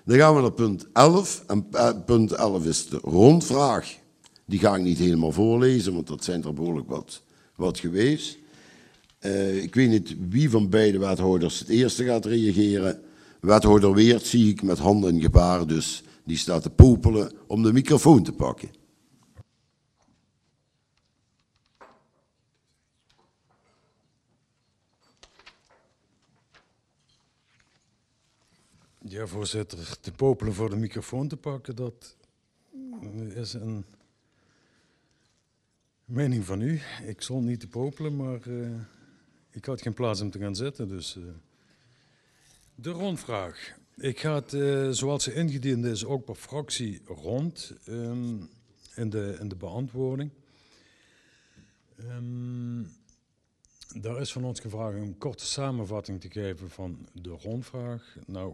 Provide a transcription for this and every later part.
Dan gaan we naar punt 11. En punt 11 is de rondvraag. Die ga ik niet helemaal voorlezen, want dat zijn er behoorlijk wat geweest. Ik weet niet wie van beide wethouders het eerste gaat reageren. Wethouder Weert zie ik met handen en gebaren, dus die staat te popelen om de microfoon te pakken. Ja, voorzitter, te popelen voor de microfoon te pakken, dat is een mening van u. Ik stond niet te popelen, maar ik had geen plaats om te gaan zitten. Dus de rondvraag. Ik ga het, zoals ze ingediend is, ook per fractie rond in de beantwoording. Daar is van ons gevraagd een korte samenvatting te geven van de rondvraag. Nou,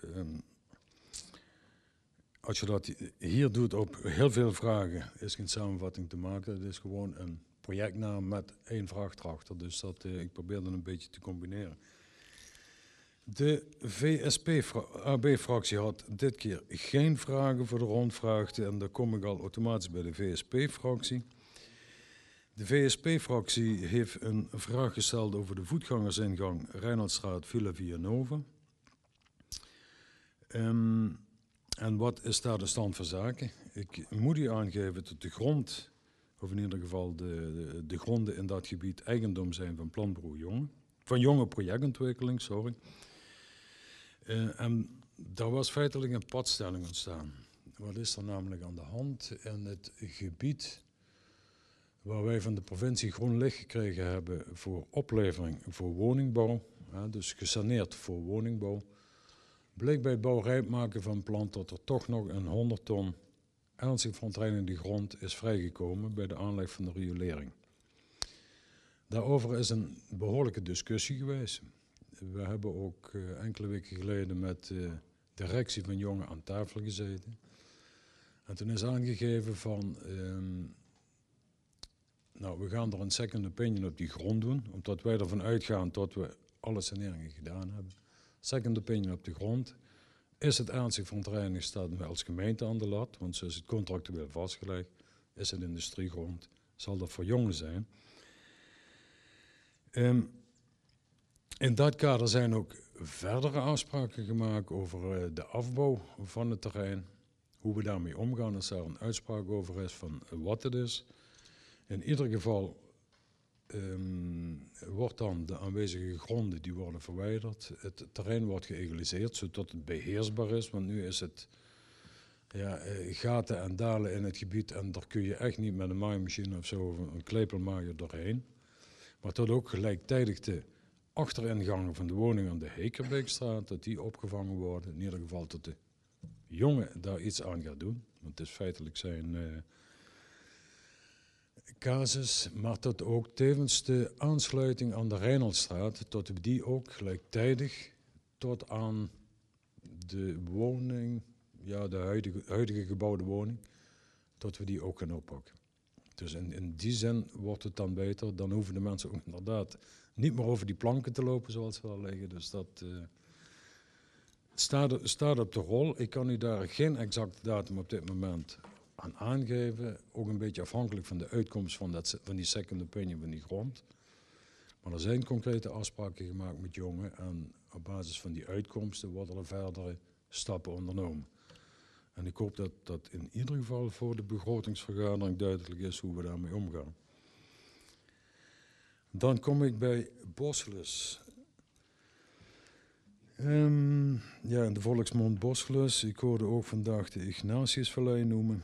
als je dat hier doet op heel veel vragen, is geen samenvatting te maken. Het is gewoon een projectnaam met 1 vraag erachter. Dus ik probeer dat een beetje te combineren. De VSP-AB-fractie had dit keer geen vragen voor de rondvraag. En daar kom ik al automatisch bij de VSP-fractie. De VSP-fractie heeft een vraag gesteld over de voetgangersingang Reinhardstraat Villa Vianova. En wat is daar de stand van zaken? Ik moet u aangeven dat de grond, of in ieder geval de gronden in dat gebied, eigendom zijn van Planbureau Jonge. Van Jonge Projectontwikkeling, sorry. En daar was feitelijk een padstelling ontstaan. Wat is er namelijk aan de hand? In het gebied waar wij van de provincie groen licht gekregen hebben voor oplevering voor woningbouw, dus gesaneerd voor woningbouw, bleek bij het bouwrijp maken van plant dat er toch nog een 100 ton ernstig verontreinigde grond is vrijgekomen bij de aanleg van de riolering. Daarover is een behoorlijke discussie geweest. We hebben ook enkele weken geleden met de directie van Jonge aan tafel gezeten. En toen is aangegeven van, nou, we gaan er een second opinion op die grond doen, omdat wij ervan uitgaan dat we alle saneringen gedaan hebben. Second opinion op de grond. Is het ernstig verontreinigd, staat wij als gemeente aan de lat, want zo is het contractueel vastgelegd. Is het industriegrond, zal dat voor Jonge zijn. In dat kader zijn ook verdere afspraken gemaakt over de afbouw van het terrein. Hoe we daarmee omgaan als daar een uitspraak over is van wat het is. In ieder geval wordt dan de aanwezige gronden die worden verwijderd. Het terrein wordt geëgaliseerd zodat het beheersbaar is. Want nu is het gaten en dalen in het gebied en daar kun je echt niet met een maaimachine of zo een klepelmaaier doorheen. Maar tot ook gelijktijdig de achteringangen van de woning aan de Hekerbeekstraat, dat die opgevangen worden. In ieder geval dat de jongen daar iets aan gaat doen. Want het is feitelijk zijn casus, maar dat ook tevens de aansluiting aan de Reinhardstraat, dat we die ook gelijktijdig tot aan de woning, ja, de huidige gebouwde woning, dat we die ook gaan oppakken. Dus in die zin wordt het dan beter, dan hoeven de mensen ook inderdaad niet meer over die planken te lopen zoals ze al liggen. Dus dat staat op de rol. Ik kan u daar geen exacte datum op dit moment aan aangeven. Ook een beetje afhankelijk van de uitkomst van die second opinion van die grond. Maar er zijn concrete afspraken gemaakt met Jonge en op basis van die uitkomsten worden er verdere stappen ondernomen. En ik hoop dat dat in ieder geval voor de begrotingsvergadering duidelijk is hoe we daarmee omgaan. Dan kom ik bij Boschlus. Ja, in de volksmond Boschlus. Ik hoorde ook vandaag de Ignatiusvallei noemen.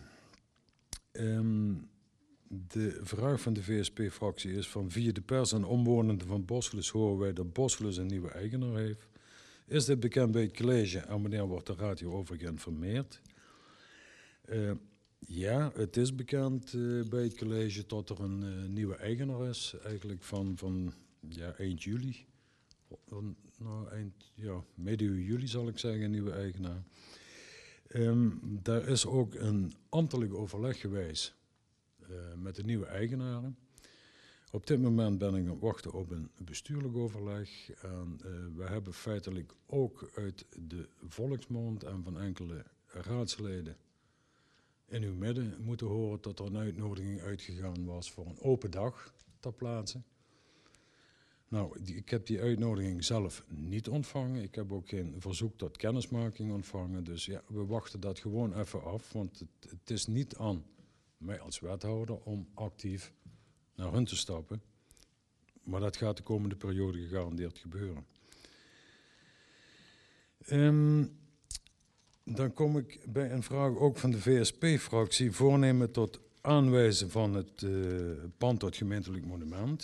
De vraag van de VSP-fractie is van via de pers en omwonenden van Boschlus horen wij dat Boschlus een nieuwe eigenaar heeft. Is dit bekend bij het college en wanneer wordt de raad hierover geïnformeerd? Ja, het is bekend bij het college dat er een nieuwe eigenaar is, eigenlijk van eind juli. Medio juli zal ik zeggen, een nieuwe eigenaar. Daar is ook een ambtelijk overleg geweest met de nieuwe eigenaren. Op dit moment ben ik aan het wachten op een bestuurlijk overleg. En we hebben feitelijk ook uit de volksmond en van enkele raadsleden in uw midden moeten horen dat er een uitnodiging uitgegaan was voor een open dag ter plaatse. Nou, ik heb die uitnodiging zelf niet ontvangen. Ik heb ook geen verzoek tot kennismaking ontvangen. Dus ja, we wachten dat gewoon even af. Want het is niet aan mij als wethouder om actief naar hun te stappen. Maar dat gaat de komende periode gegarandeerd gebeuren. Dan kom ik bij een vraag ook van de VSP-fractie. Voornemen tot aanwijzen van het pand tot gemeentelijk monument.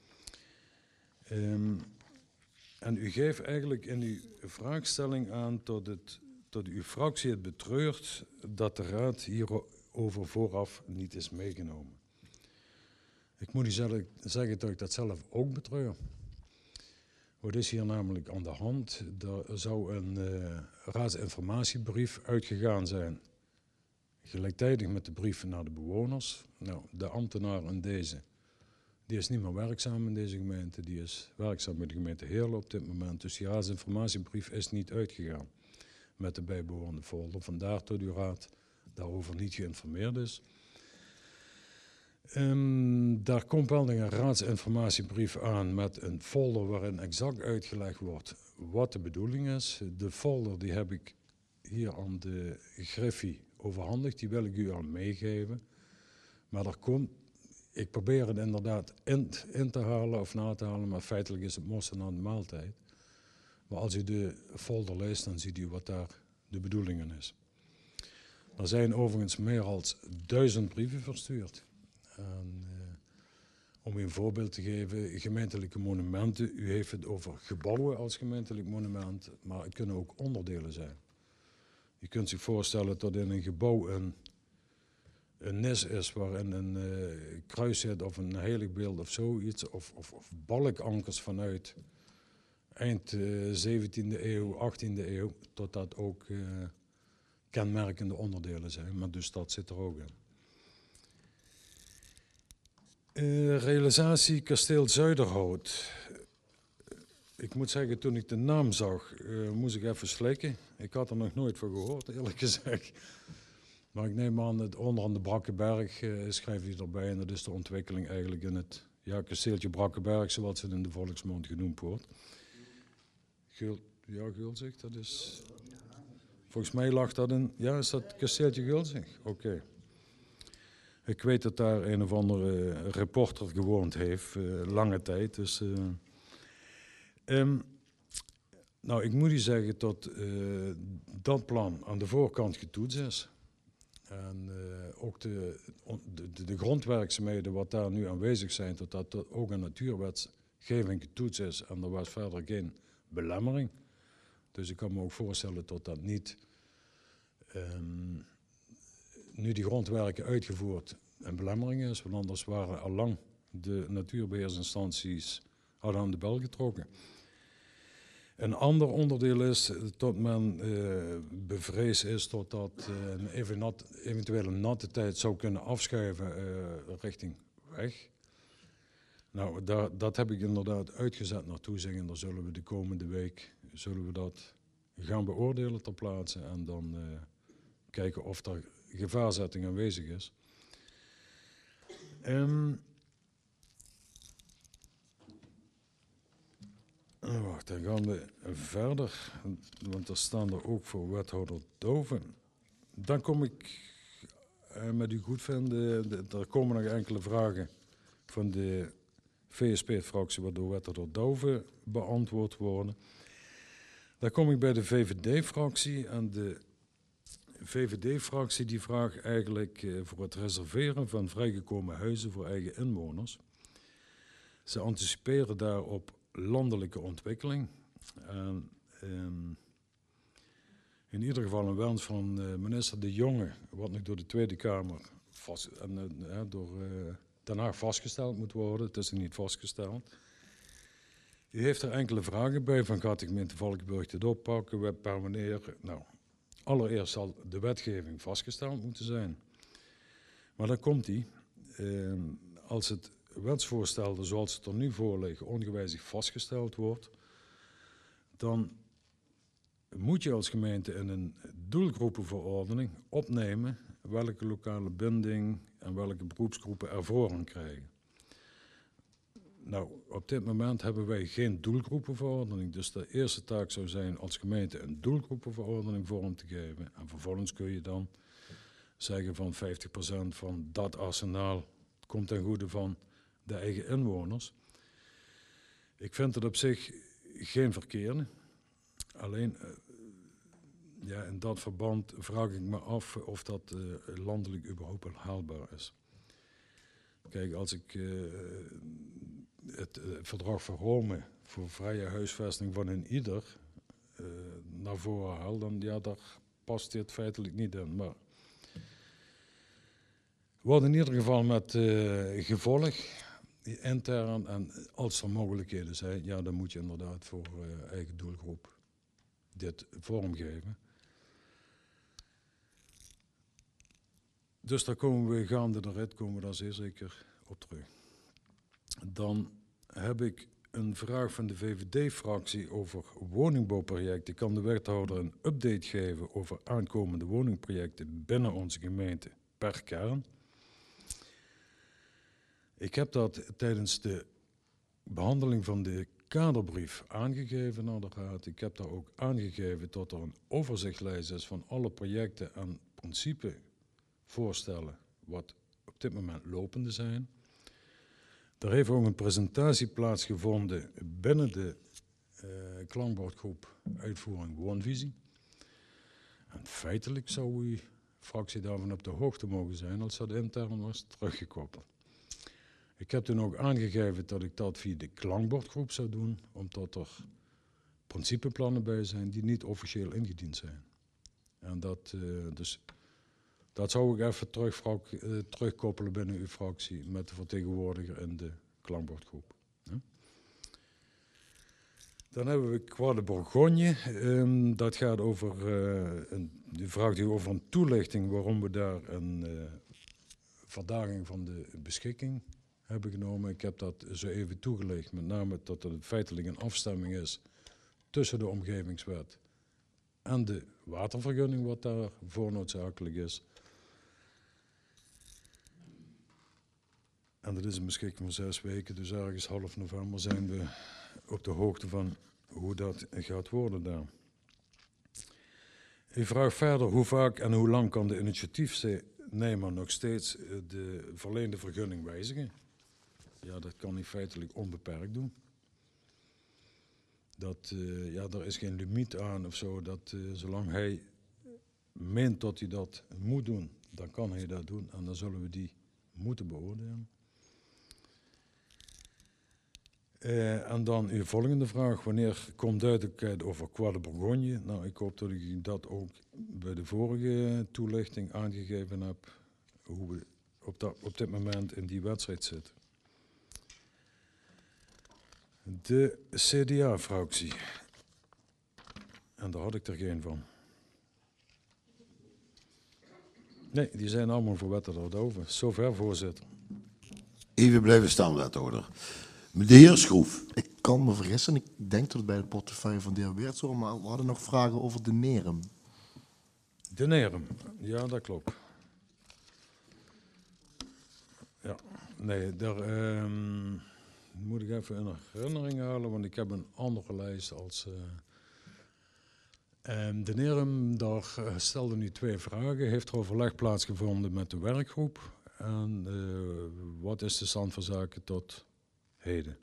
En u geeft eigenlijk in uw vraagstelling aan dat uw fractie het betreurt dat de raad hierover vooraf niet is meegenomen. Ik moet u zeggen dat ik dat zelf ook betreur. Wat is hier namelijk aan de hand? Er zou een raadsinformatiebrief uitgegaan zijn, gelijktijdig met de brieven naar de bewoners. Nou, de ambtenaar in deze, die is niet meer werkzaam in deze gemeente, die is werkzaam bij de gemeente Heerlen op dit moment. Dus die raadsinformatiebrief is niet uitgegaan met de bijbehorende folder. Vandaar dat uw raad daarover niet geïnformeerd is. Daar komt wel een raadsinformatiebrief aan met een folder waarin exact uitgelegd wordt wat de bedoeling is. De folder die heb ik hier aan de Griffie overhandigd, die wil ik u aan meegeven. Maar ik probeer het inderdaad in te halen of na te halen, maar feitelijk is het mossen aan de maaltijd. Maar als u de folder leest, dan ziet u wat daar de bedoelingen is. Er zijn overigens meer dan 1000 brieven verstuurd. En, om u een voorbeeld te geven, gemeentelijke monumenten. U heeft het over gebouwen als gemeentelijk monument, maar het kunnen ook onderdelen zijn. Je kunt zich voorstellen dat in een gebouw een nis is waarin een kruis zit of een heiligbeeld of zoiets, of balkankers vanuit eind 17e eeuw, 18e eeuw, tot dat ook kenmerkende onderdelen zijn. Maar dus dat zit er ook in. Realisatie Kasteel Zuiderhout. Ik moet zeggen, toen ik de naam zag, moest ik even slikken. Ik had er nog nooit van gehoord, eerlijk gezegd. Maar ik neem aan, het onderaan de Brakkenberg schrijf je erbij. En dat is de ontwikkeling eigenlijk in het kasteeltje Brakkenberg, zoals het in de volksmond genoemd wordt. Gulzig, dat is... Volgens mij lag dat in... Ja, is dat kasteeltje Gulzig? Oké. Ik weet dat daar een of andere reporter gewoond heeft, lange tijd. Dus, nou, ik moet u zeggen dat dat plan aan de voorkant getoetst is. En ook de grondwerkzaamheden wat daar nu aanwezig zijn, dat ook een natuurwetgeving getoetst is. En er was verder geen belemmering. Dus ik kan me ook voorstellen dat dat niet... nu die grondwerken uitgevoerd een belemmering is, want anders waren allang de natuurbeheersinstanties hadden aan de bel getrokken. Een ander onderdeel is dat men bevreesd is dat een eventuele natte tijd zou kunnen afschuiven richting weg. Nou, dat heb ik inderdaad uitgezet naar toezicht en dan zullen we de komende week dat gaan beoordelen ter plaatse en dan kijken of er gevaarzetting aanwezig is. Wacht, dan gaan we verder, want er staan er ook voor wethouder Douwen. Dan kom ik met u goed vinden, er komen nog enkele vragen van de VSP-fractie, waardoor wethouder Douwen beantwoord worden. Dan kom ik bij de VVD-fractie en de VVD-fractie die vraagt eigenlijk voor het reserveren van vrijgekomen huizen voor eigen inwoners. Ze anticiperen daarop landelijke ontwikkeling. En, in ieder geval een wens van minister De Jonge, wat nog door de Tweede Kamer door Den Haag vastgesteld moet worden. Het is nog niet vastgesteld. U heeft er enkele vragen bij, van gaat de gemeente Valkenburg dit oppakken, per wanneer? Nou, allereerst zal de wetgeving vastgesteld moeten zijn. Maar dan komt die. Als het wetsvoorstellen zoals het er nu voor liggen ongewijzigd vastgesteld wordt, dan moet je als gemeente in een doelgroepenverordening opnemen welke lokale binding en welke beroepsgroepen er voorrang krijgen. Nou, op dit moment hebben wij geen doelgroepenverordening, dus de eerste taak zou zijn als gemeente een doelgroepenverordening vorm te geven. En vervolgens kun je dan zeggen van 50% van dat arsenaal komt ten goede van de eigen inwoners. Ik vind het op zich geen verkeerde. Alleen, ja, in dat verband vraag ik me af of dat landelijk überhaupt wel haalbaar is. Kijk, als ik het verdrag van Rome voor vrije huisvesting van een ieder naar voren haal, dan ja, daar past dit feitelijk niet in. Maar wordt in ieder geval met gevolg intern en als er mogelijkheden zijn, ja, dan moet je inderdaad voor eigen doelgroep dit vormgeven. Dus daar komen we gaande de rit, komen we daar zeer zeker op terug. Dan heb ik een vraag van de VVD-fractie over woningbouwprojecten. Kan de wethouder een update geven over aankomende woningprojecten binnen onze gemeente per kern? Ik heb dat tijdens de behandeling van de kaderbrief aangegeven naar de raad. Ik heb daar ook aangegeven dat er een overzichtlijst is van alle projecten en principevoorstellen wat op dit moment lopende zijn. Er heeft ook een presentatie plaatsgevonden binnen de klankbordgroep Uitvoering Woonvisie. En feitelijk zou uw fractie daarvan op de hoogte mogen zijn als dat intern was teruggekoppeld. Ik heb toen ook aangegeven dat ik dat via de klankbordgroep zou doen, omdat er principeplannen bij zijn die niet officieel ingediend zijn. En dus dat zou ik even terugkoppelen binnen uw fractie met de vertegenwoordiger in de klankbordgroep. Ja. Dan hebben we Croix de Bourgogne. Dat gaat over de vraag die over een toelichting waarom we daar een verdaging van de beschikking hebben genomen. Ik heb dat zo even toegelicht, met name dat er feitelijk een afstemming is tussen de omgevingswet en de watervergunning, wat daarvoor noodzakelijk is. En dat is een beschikking van 6 weken, dus ergens half november zijn we op de hoogte van hoe dat gaat worden daar. U vraagt verder hoe vaak en hoe lang kan de initiatiefnemer nog steeds de verleende vergunning wijzigen. Ja, dat kan hij feitelijk onbeperkt doen. Daar is geen limiet aan of zo. Zolang hij meent dat hij dat moet doen, dan kan hij dat doen. En dan zullen we die moeten beoordelen. En dan uw volgende vraag. Wanneer komt duidelijkheid over Croix de Bourgogne? Nou, ik hoop dat ik dat ook bij de vorige toelichting aangegeven heb. Hoe we op dit moment in die wedstrijd zitten. De CDA-fractie. En daar had ik er geen van. Nee, die zijn allemaal voor wethouder over. Zover, voorzitter. Even blijven staan, wethouder. De heer Schroef. Ik kan me vergissen. Ik denk dat het bij de portefeuille van de heer Weerts hoort, maar we hadden nog vragen over de Nerum. De Nerum, ja, dat klopt. Ja, nee, daar moet ik even in herinnering halen, want ik heb een andere lijst als... de Nerum, daar stelde nu 2 vragen. Heeft er overleg plaatsgevonden met de werkgroep? En wat is de stand van zaken tot heden?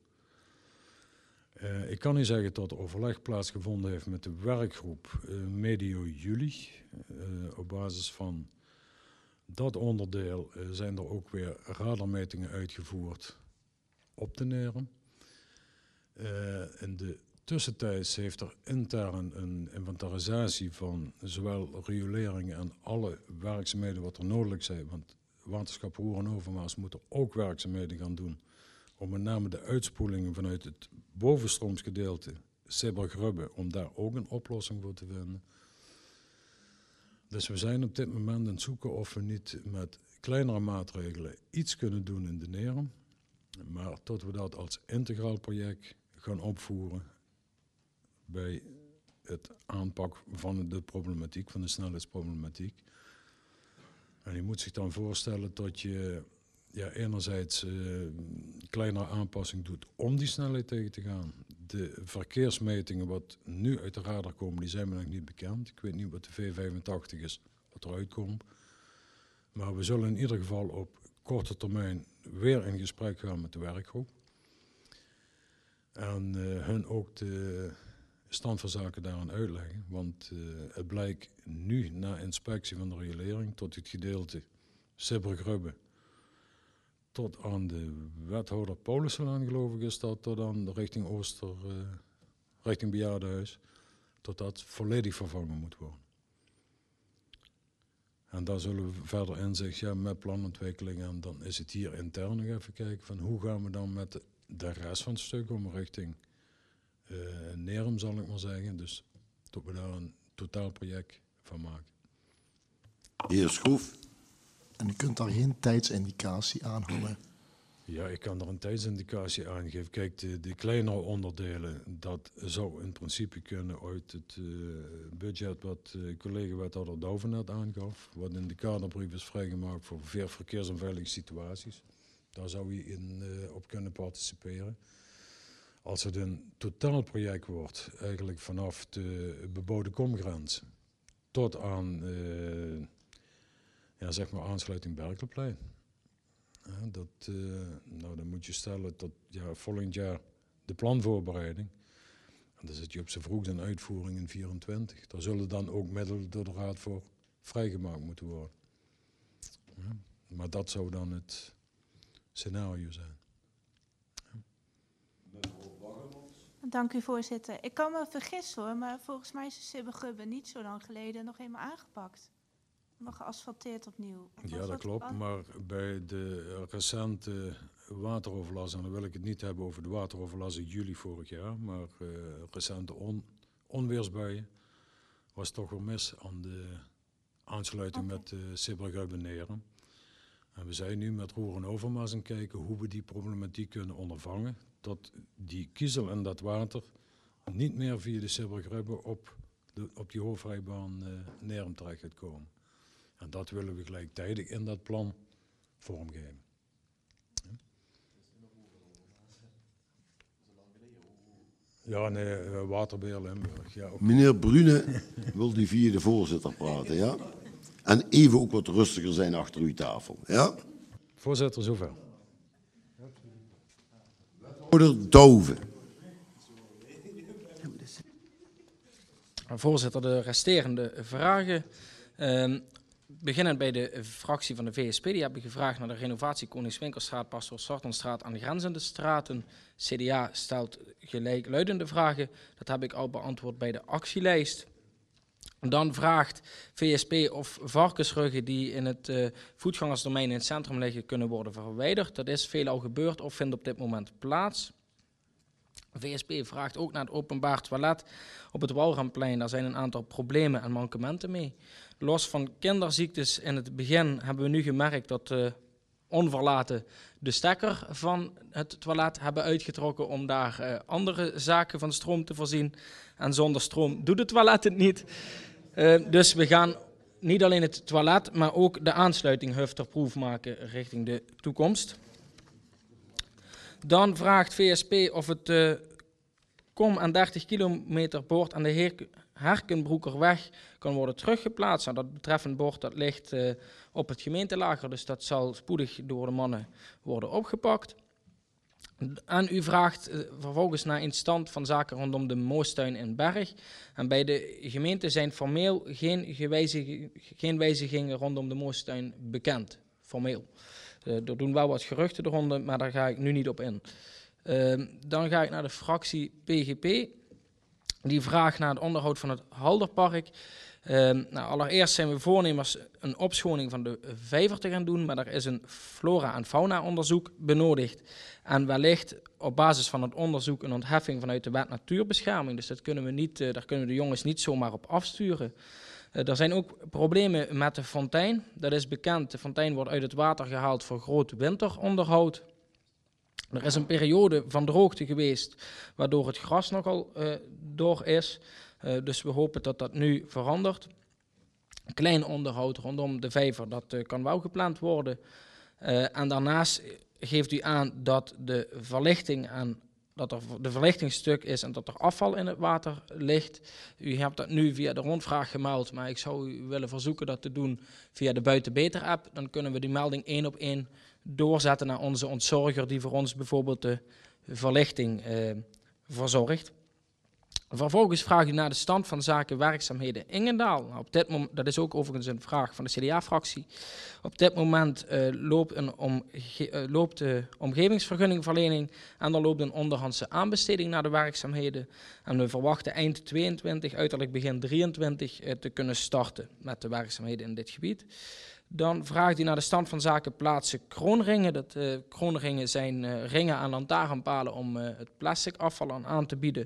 Ik kan niet zeggen dat er overleg plaatsgevonden heeft met de werkgroep medio juli. Op basis van dat onderdeel zijn er ook weer radarmetingen uitgevoerd op de Nerum. In de tussentijds heeft er intern een inventarisatie van zowel rioleringen en alle werkzaamheden wat er nodig zijn. Want Waterschap Roer en Overmaas moet er ook werkzaamheden gaan doen. Om met name de uitspoelingen vanuit het bovenstroomsgedeelte Sibbergrubbe, om daar ook een oplossing voor te vinden. Dus we zijn op dit moment aan het zoeken of we niet met kleinere maatregelen iets kunnen doen in de Nerum. Maar tot we dat als integraal project gaan opvoeren bij het aanpak van de problematiek, van de snelheidsproblematiek. En je moet zich dan voorstellen dat je enerzijds kleinere aanpassing doet om die snelheid tegen te gaan. De verkeersmetingen wat nu uit de radar komen, die zijn me nog niet bekend. Ik weet niet wat de V85 is, wat eruit komt. Maar we zullen in ieder geval op korte termijn weer in gesprek gaan met de werkgroep. En hun ook de stand van zaken daaraan uitleggen. Want het blijkt nu na inspectie van de riolering tot het gedeelte Sibbergrubbe tot aan de wethouder Paulusselaan, geloof ik, is dat, tot aan de richting Ooster, richting Bejaardenhuis, tot dat volledig vervangen moet worden. En daar zullen we verder inzicht met planontwikkeling en dan is het hier intern nog even kijken van hoe gaan we dan met de rest van het stuk om richting Nerum, zal ik maar zeggen. Dus dat we daar een totaalproject van maken. Heer Schroef. En u kunt daar geen tijdsindicatie aan hangen. Ja, ik kan er een tijdsindicatie aan geven. Kijk, de kleinere onderdelen, dat zou in principe kunnen uit het budget wat collega-wethouder Douwen net aangaf. Wat in de kaderbrief is vrijgemaakt voor verkeers- en veilige situaties. Daar zou je op kunnen participeren. Als het een totaalproject wordt, eigenlijk vanaf de bebouwde komgrens tot aan zeg maar aansluiting Berkelplein. Dan moet je stellen dat volgend jaar de planvoorbereiding. En dan zit je op z'n vroegst een uitvoering in 2024. Daar zullen dan ook middelen door de raad voor vrijgemaakt moeten worden. Ja, maar dat zou dan het scenario zijn. Dank u, voorzitter. Ik kan me vergissen hoor, maar volgens mij is de Sibbergrubbe niet zo lang geleden nog eenmaal aangepakt. Nog geasfalteerd opnieuw. Ja, dat klopt, maar bij de recente wateroverlast, en dan wil ik het niet hebben over de wateroverlast in juli vorig jaar, maar recente onweersbuien, was toch wel mis aan de aansluiting met de Sibbergrubbe Nerum. En we zijn nu met Roer en Overmaas aan het kijken hoe we die problematiek kunnen ondervangen, dat die kiezel en dat water niet meer via de Sibbergrubbe op die hoofdrijbaan Nerum terecht gaat komen. En dat willen we gelijktijdig in dat plan vormgeven. Ja, nee, Waterbeheer Limburg. Ja, okay. Meneer Brune wil die via de voorzitter praten, ja? En even ook wat rustiger zijn achter uw tafel, ja? Voorzitter, zover. Wethouder Douwen. Voorzitter, de resterende vragen. Beginnend bij de fractie van de VSP. Die hebben gevraagd naar de renovatie Koningswinkelstraat, Pastoor Sartonstraat aan de grenzende straten. CDA stelt gelijkluidende vragen. Dat heb ik al beantwoord bij de actielijst. Dan vraagt VSP of varkensruggen die in het voetgangersdomein in het centrum liggen kunnen worden verwijderd. Dat is veelal gebeurd of vindt op dit moment plaats. VSP vraagt ook naar het openbaar toilet op het Walramplein. Daar zijn een aantal problemen en mankementen mee. Los van kinderziektes in het begin hebben we nu gemerkt dat onverlaten de stekker van het toilet hebben uitgetrokken om daar andere zaken van stroom te voorzien. En zonder stroom doet het toilet het niet. Dus we gaan niet alleen het toilet, maar ook de aansluiting hufterproof maken richting de toekomst. Dan vraagt VSP of het kom aan 30 kilometer bord aan de Herkenbroekerweg kan worden teruggeplaatst. Nou, dat betreffend bord dat ligt op het gemeentelager, dus dat zal spoedig door de mannen worden opgepakt. En u vraagt vervolgens naar een stand van zaken rondom de Moostuin in Berg. En bij de gemeente zijn formeel geen wijzigingen rondom de Moostuin bekend, formeel. Er doen wel wat geruchten eronder, maar daar ga ik nu niet op in. Dan ga ik naar de fractie PGP. Die vraagt naar het onderhoud van het Halderpark. Allereerst zijn we voornemens een opschoning van de vijver te gaan doen, maar er is een flora- en fauna-onderzoek benodigd. En wellicht op basis van het onderzoek een ontheffing vanuit de wet natuurbescherming. Dus dat kunnen we niet, daar kunnen we de jongens niet zomaar op afsturen. Er zijn ook problemen met de fontein. Dat is bekend, de fontein wordt uit het water gehaald voor groot winteronderhoud. Er is een periode van droogte geweest, waardoor het gras nogal door is. Dus we hopen dat dat nu verandert. Klein onderhoud rondom de vijver, dat kan wel gepland worden. En daarnaast geeft u aan dat de verlichting dat er de verlichting stuk is en dat er afval in het water ligt. U hebt dat nu via de rondvraag gemeld, maar ik zou u willen verzoeken dat te doen via de Buiten Beter app. Dan kunnen we die melding 1 op 1 doorzetten naar onze ontzorger die voor ons bijvoorbeeld de verlichting verzorgt. Vervolgens vraagt u naar de stand van zaken werkzaamheden Ingendaal. Nou, op dit moment, dat is ook overigens een vraag van de CDA-fractie. Op dit moment loopt de omgevingsvergunningverlening en er loopt een onderhandse aanbesteding naar de werkzaamheden. En we verwachten eind 22, uiterlijk begin 23 te kunnen starten met de werkzaamheden in dit gebied. Dan vraagt u naar de stand van zaken plaatsen kroonringen. Kroonringen zijn ringen aan lantaarnpalen om het plastic afval aan te bieden.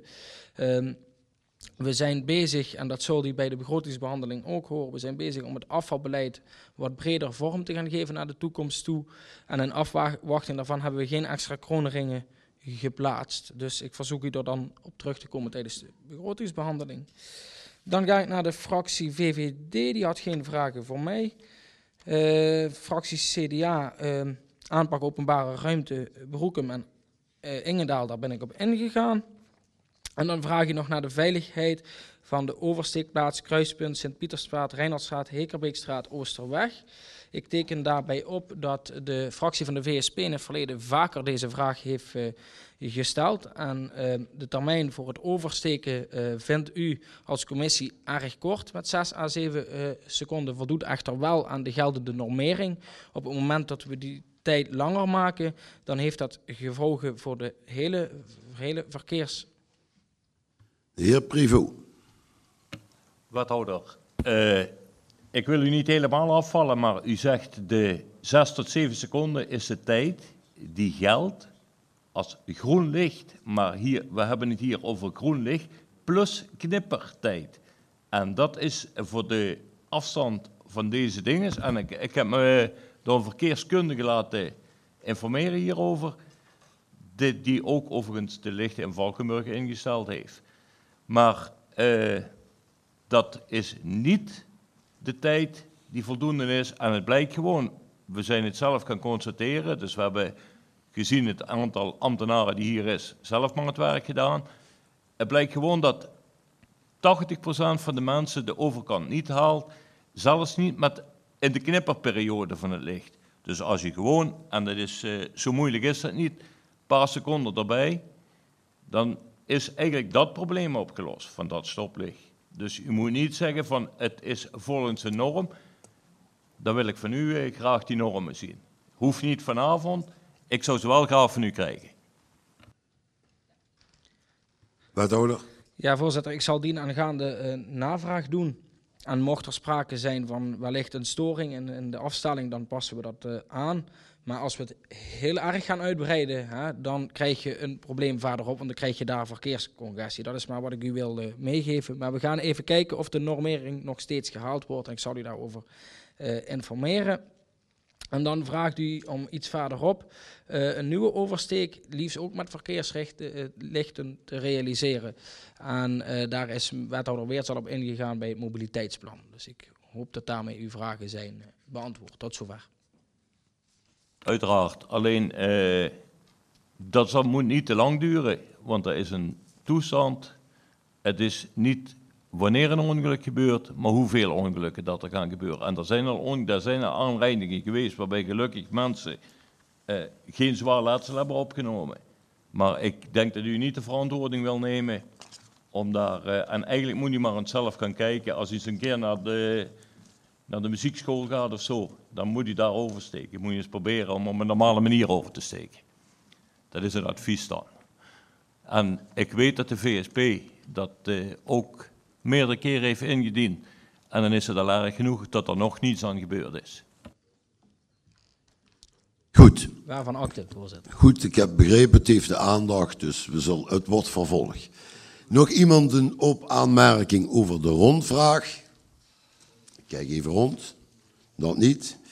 We zijn bezig, en dat zult u bij de begrotingsbehandeling ook horen, we zijn bezig om het afvalbeleid wat breder vorm te gaan geven naar de toekomst toe. En in afwachting daarvan hebben we geen extra kroonringen geplaatst. Dus ik verzoek u er dan op terug te komen tijdens de begrotingsbehandeling. Dan ga ik naar de fractie VVD, die had geen vragen voor mij. Fractie CDA, aanpak openbare ruimte, Broekum en Ingendaal, daar ben ik op ingegaan. En dan vraag je nog naar de veiligheid van de oversteekplaats, kruispunt, Sint-Pietersstraat, Reinhardstraat, Hekerbeekstraat, Oosterweg. Ik teken daarbij op dat de fractie van de VSP in het verleden vaker deze vraag heeft gesteld. En de termijn voor het oversteken vindt u als commissie erg kort met 6 à 7 seconden. Voldoet echter wel aan de geldende normering. Op het moment dat we die tijd langer maken, dan heeft dat gevolgen voor de hele verkeers. De heer Privot. Wethouder, ik wil u niet helemaal afvallen, maar u zegt de 6 tot 7 seconden is de tijd die geldt als groen licht. Maar we hebben het hier over groen licht plus knippertijd. En dat is voor de afstand van deze dingen. En ik heb me door een verkeerskundige laten informeren hierover, die ook overigens de lichten in Valkenburg ingesteld heeft. Maar dat is niet de tijd die voldoende is. En het blijkt gewoon, we zijn het zelf gaan constateren. Dus we hebben gezien het aantal ambtenaren die hier is, zelf maar het werk gedaan. Het blijkt gewoon dat 80% van de mensen de overkant niet haalt. Zelfs niet in de knipperperiode van het licht. Dus als je gewoon, en dat is, zo moeilijk is dat niet, een paar seconden erbij, dan is eigenlijk dat probleem opgelost van dat stoplicht. Dus u moet niet zeggen van het is volgens een norm. Dan wil ik van u graag die normen zien. Hoeft niet vanavond, ik zou ze wel graag van u krijgen. Wethouder. Ja, voorzitter, ik zal dienaangaande navraag doen. En mocht er sprake zijn van wellicht een storing in de afstelling, dan passen we dat aan. Maar als we het heel erg gaan uitbreiden, dan krijg je een probleem verderop, want dan krijg je daar verkeerscongestie. Dat is maar wat ik u wil meegeven. Maar we gaan even kijken of de normering nog steeds gehaald wordt en ik zal u daarover informeren. En dan vraagt u om iets verderop een nieuwe oversteek, liefst ook met verkeerslichten te realiseren. En daar is wethouder Weerts al op ingegaan bij het mobiliteitsplan. Dus ik hoop dat daarmee uw vragen zijn beantwoord. Tot zover. Uiteraard, alleen dat moet niet te lang duren, want er is een toestand. Het is niet wanneer een ongeluk gebeurt, maar hoeveel ongelukken dat er gaan gebeuren. En er zijn al aanrijdingen geweest waarbij gelukkig mensen geen zwaar letsel hebben opgenomen. Maar ik denk dat u niet de verantwoording wil nemen om daar... en eigenlijk moet u maar eens zelf gaan kijken. Als u eens een keer naar de muziekschool gaat of zo, dan moet u daar oversteken. Moet je eens proberen om op een normale manier over te steken. Dat is een advies dan. En ik weet dat de VSP dat ook meerdere keren heeft ingediend. En dan is het al erg genoeg dat er nog niets aan gebeurd is. Goed. Waarvan acte, voorzitter. Goed, ik heb begrepen, het heeft de aandacht, dus het wordt vervolgd. Nog iemand een aanmerking over de rondvraag? Ik kijk even rond. Dat niet.